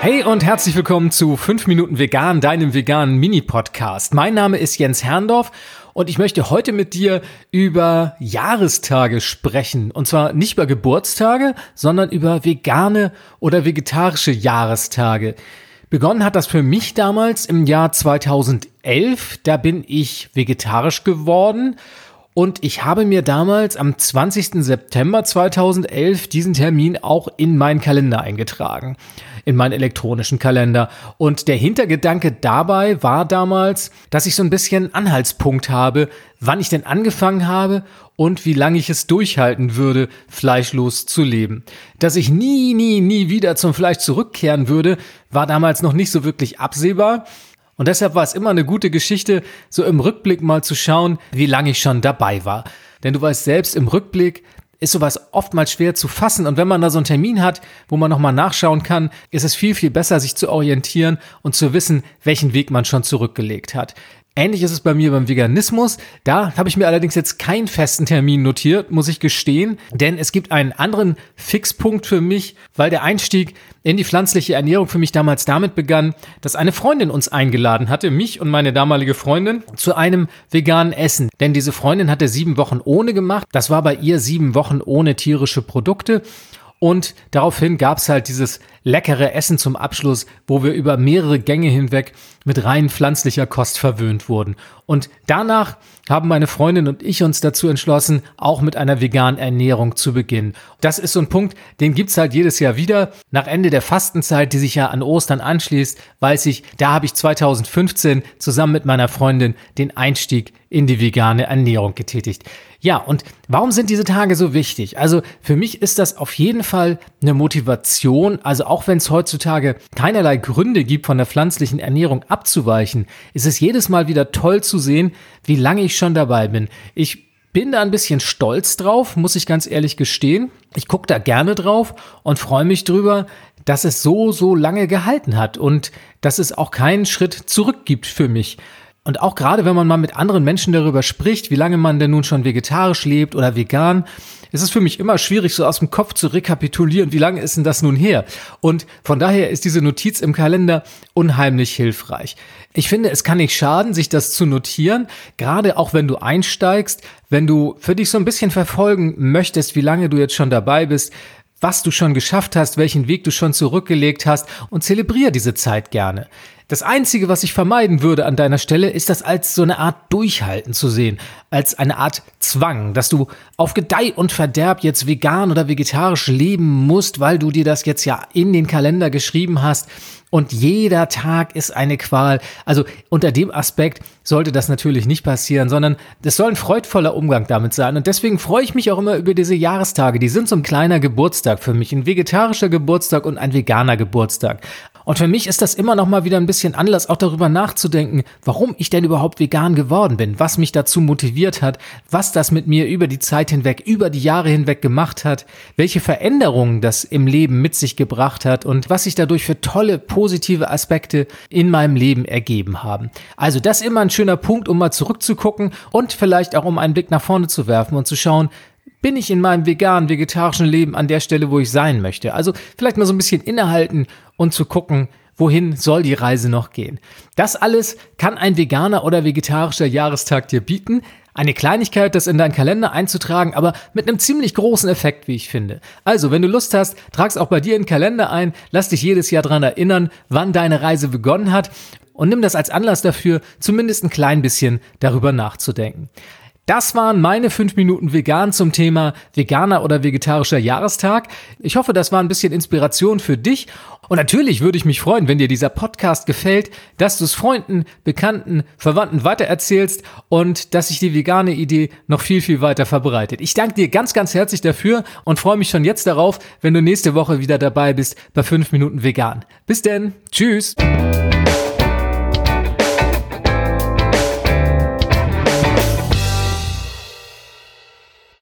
Hey und herzlich willkommen zu 5 Minuten Vegan, deinem veganen Mini-Podcast. Mein Name ist Jens Herrndorf und ich möchte heute mit dir über Jahrestage sprechen. Und zwar nicht über Geburtstage, sondern über vegane oder vegetarische Jahrestage. Begonnen hat das für mich damals im Jahr 2011. Da bin ich vegetarisch geworden. Und ich habe mir damals am 20. September 2011 diesen Termin auch in meinen Kalender eingetragen, in meinen elektronischen Kalender. Und der Hintergedanke dabei war damals, dass ich so ein bisschen Anhaltspunkt habe, wann ich denn angefangen habe und wie lange ich es durchhalten würde, fleischlos zu leben. Dass ich nie wieder zum Fleisch zurückkehren würde, war damals noch nicht so wirklich absehbar. Und deshalb war es immer eine gute Geschichte, so im Rückblick mal zu schauen, wie lange ich schon dabei war. Denn du weißt selbst, im Rückblick ist sowas oftmals schwer zu fassen. Und wenn man da so einen Termin hat, wo man nochmal nachschauen kann, ist es viel besser, sich zu orientieren und zu wissen, welchen Weg man schon zurückgelegt hat. Ähnlich ist es bei mir beim Veganismus. Da habe ich mir allerdings jetzt keinen festen Termin notiert, muss ich gestehen. Denn es gibt einen anderen Fixpunkt für mich, weil der Einstieg in die pflanzliche Ernährung für mich damals damit begann, dass eine Freundin uns eingeladen hatte, mich und meine damalige Freundin, zu einem veganen Essen. Denn diese Freundin hatte 7 Wochen ohne gemacht. Das war bei ihr 7 Wochen ohne tierische Produkte. Und daraufhin gab es halt dieses leckere Essen zum Abschluss, wo wir über mehrere Gänge hinweg mit rein pflanzlicher Kost verwöhnt wurden. Und danach haben meine Freundin und ich uns dazu entschlossen, auch mit einer veganen Ernährung zu beginnen. Das ist so ein Punkt, den gibt's halt jedes Jahr wieder. Nach Ende der Fastenzeit, die sich ja an Ostern anschließt, weiß ich, da habe ich 2015 zusammen mit meiner Freundin den Einstieg in die vegane Ernährung getätigt. Ja, und warum sind diese Tage so wichtig? Also für mich ist das auf jeden Fall eine Motivation. Also auch wenn es heutzutage keinerlei Gründe gibt, von der pflanzlichen Ernährung abzuweichen, ist es jedes Mal wieder toll zu sehen, wie lange ich schon dabei bin. Ich bin da ein bisschen stolz drauf, muss ich ganz ehrlich gestehen. Ich gucke da gerne drauf und freue mich drüber, dass es so lange gehalten hat und dass es auch keinen Schritt zurück gibt für mich. Und auch gerade, wenn man mal mit anderen Menschen darüber spricht, wie lange man denn nun schon vegetarisch lebt oder vegan, ist es für mich immer schwierig, so aus dem Kopf zu rekapitulieren, wie lange ist denn das nun her? Und von daher ist diese Notiz im Kalender unheimlich hilfreich. Ich finde, es kann nicht schaden, sich das zu notieren, gerade auch wenn du einsteigst, wenn du für dich so ein bisschen verfolgen möchtest, wie lange du jetzt schon dabei bist, was du schon geschafft hast, welchen Weg du schon zurückgelegt hast, und zelebriere diese Zeit gerne. Das Einzige, was ich vermeiden würde an deiner Stelle, ist das als so eine Art Durchhalten zu sehen, als eine Art Zwang, dass du auf Gedeih und Verderb jetzt vegan oder vegetarisch leben musst, weil du dir das jetzt ja in den Kalender geschrieben hast und jeder Tag ist eine Qual. Also unter dem Aspekt sollte das natürlich nicht passieren, sondern es soll ein freudvoller Umgang damit sein. Und deswegen freue ich mich auch immer über diese Jahrestage. Die sind so ein kleiner Geburtstag für mich, ein vegetarischer Geburtstag und ein veganer Geburtstag. Und für mich ist das immer noch mal wieder ein bisschen Anlass, auch darüber nachzudenken, warum ich denn überhaupt vegan geworden bin, was mich dazu motiviert hat, was das mit mir über die Zeit hinweg, über die Jahre hinweg gemacht hat, welche Veränderungen das im Leben mit sich gebracht hat und was sich dadurch für tolle, positive Aspekte in meinem Leben ergeben haben. Also das ist immer ein schöner Punkt, um mal zurückzugucken und vielleicht auch um einen Blick nach vorne zu werfen und zu schauen, bin ich in meinem veganen, vegetarischen Leben an der Stelle, wo ich sein möchte? Also vielleicht mal so ein bisschen innehalten und zu gucken, wohin soll die Reise noch gehen? Das alles kann ein veganer oder vegetarischer Jahrestag dir bieten. Eine Kleinigkeit, das in deinen Kalender einzutragen, aber mit einem ziemlich großen Effekt, wie ich finde. Also, wenn du Lust hast, trag's auch bei dir in den Kalender ein, lass dich jedes Jahr daran erinnern, wann deine Reise begonnen hat und nimm das als Anlass dafür, zumindest ein klein bisschen darüber nachzudenken. Das waren meine 5 Minuten vegan zum Thema veganer oder vegetarischer Jahrestag. Ich hoffe, das war ein bisschen Inspiration für dich. Und natürlich würde ich mich freuen, wenn dir dieser Podcast gefällt, dass du es Freunden, Bekannten, Verwandten weitererzählst und dass sich die vegane Idee noch viel weiter verbreitet. Ich danke dir ganz herzlich dafür und freue mich schon jetzt darauf, wenn du nächste Woche wieder dabei bist bei 5 Minuten vegan. Bis denn. Tschüss.